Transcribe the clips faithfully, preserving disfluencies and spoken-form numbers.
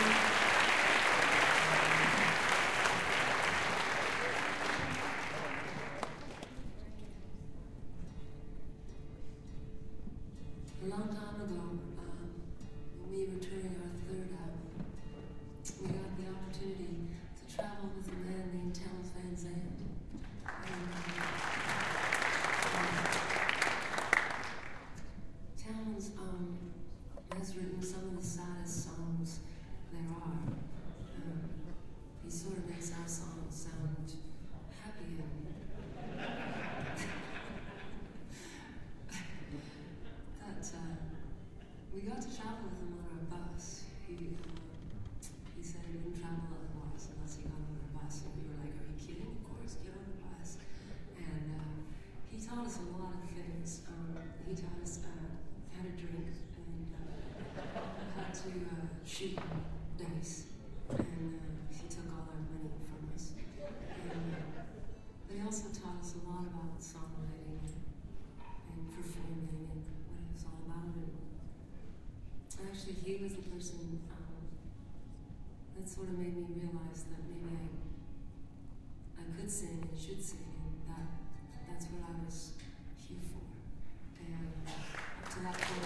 A long time ago, um, when we were touring our third album, we got the opportunity to travel with a man named Townes Van Zandt. And, um, Townes um, has written some of the saddest songs there are. Um, he sort of makes our songs sound happy and Uh, we got to travel with him on our bus. He, uh, he said he wouldn't travel otherwise unless he got on our bus. And we were like, are you kidding? Of course, get on the bus. And uh, he taught us a lot of things. Um, he taught us uh, how to drink and uh, how to uh, shoot dice. And uh, he took all our money from us. And, uh, but he also taught us a lot about songwriting and, and performing and it's all about it. Actually, he was the person um, that sort of made me realize that maybe I, I could sing and should sing, and that that's what I was here for. And up to that point,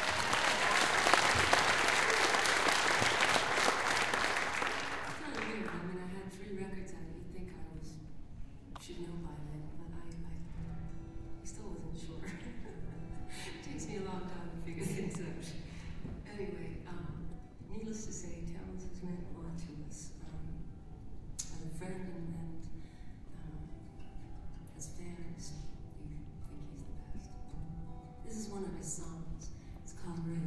it's kind of weird. I mean, I had three records out. You'd think I was should know by then, but I, I, I still wasn't sure. It takes me a long time to figure things out. Anyway, um, needless to say, Townes has meant a lot to us. Um, as a friend and, and um, as fans, we think he's the best. This is one of his songs. It's called Rick.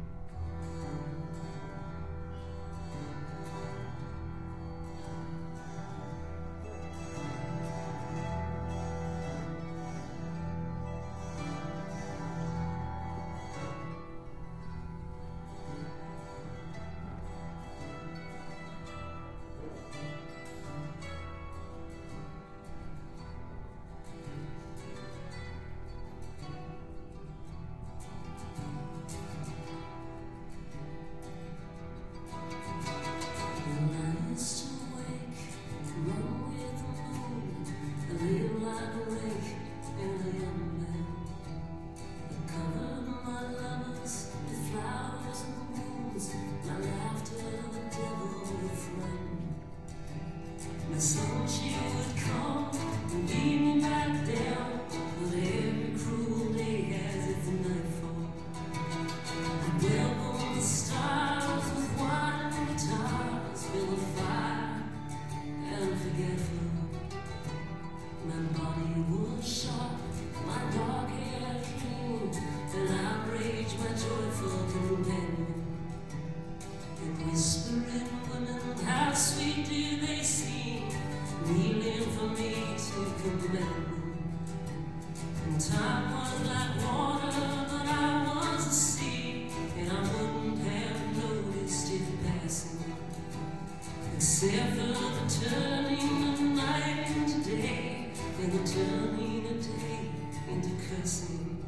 Except for the turning of night into day, and the turning of day into cursing.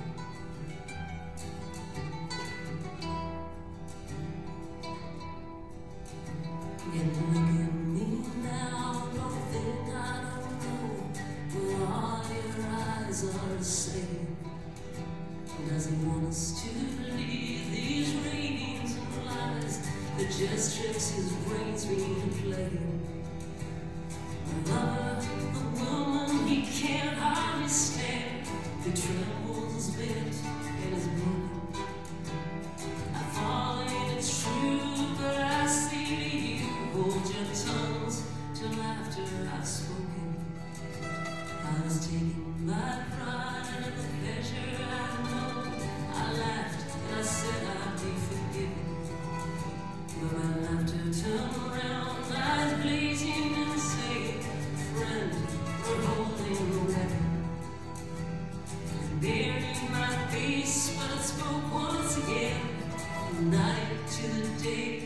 And look at me now, don't think I don't know what all your eyes are saying. Does he want us to believe these ravings and lies that just tricks his brains being played? A lover, a woman he can't hardly stand, he trembles his bent and his broken. I've fallen, it's true, but I say to you, hold your tongues till after I've spoken. I was taken by pride and the pleasure I know. I laughed and I said I'd be forgiven. But my laughter turned around, eyes blazing and say, friend, we're holding the weapon. And buried my face, but I spoke once again, night to the day.